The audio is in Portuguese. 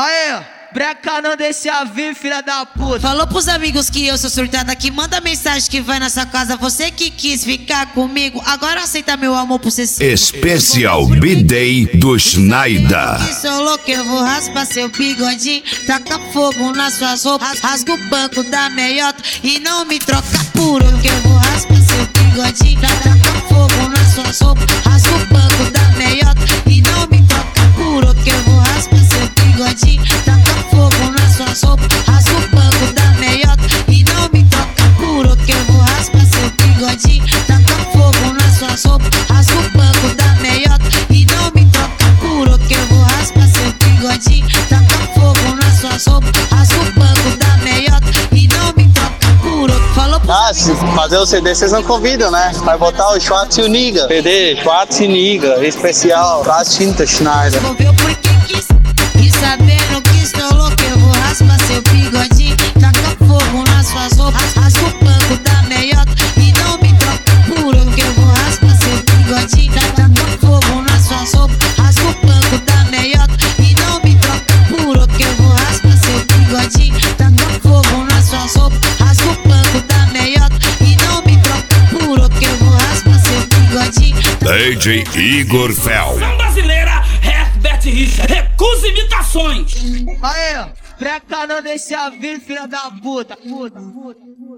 Aê, breca não deixa vir, filha da puta. Falou pros amigos que eu sou surtada aqui. Manda mensagem que vai nessa casa. Você que quis ficar comigo, agora aceita meu amor por ser seu. Especial B-Day do Schneider. Que sou louco, eu vou raspar seu bigodinho. Taca fogo nas suas roupas. Rasga o banco da meiota e não me troca por outro. Que eu vou raspar seu bigodinho. Taca fogo nas suas roupas. Rasga o banco da meiota e não me troca por outro. Que eu vou raspar seu bigodinho. Taca fogo nas suas roupas. Rasga o banco da meiota e não me troca por outro. Que eu vou raspar seu bigodinho. Taca fogo nas suas roupas. Rasga o banco da meiota e não me troca por outro. Que eu vou raspar seu bigodinho. Taca fogo nas suas roupas. Rasga o banco da meiota e não me troca por outro. Falou pro Se fazer o CD vocês não convidam, né? Vai botar o Schwarzenegger. CD Schwarzenegger, especial das tintas Schneider. Vou ver o porquê quis. E sabendo que estou louco, eu vou raspar seu bigodinho. Taca fogo nas suas roupas. Rasga o banco da meiota e não me troca por outro. Que eu vou raspar seu bigodinho. Taca fogo nas suas roupas. Rasga o banco da meiota e não me troca por outro. Que eu vou raspar seu bigodinho. Taca fogo nas suas roupas. Rasga o banco da meiota e não me troca por outro. Que eu vou raspar seu bigodinho. DJ Igor Fel. Brasileira, Herbert Richard. Recusa imitações. Aê, breca não deixa vir, filha da puta.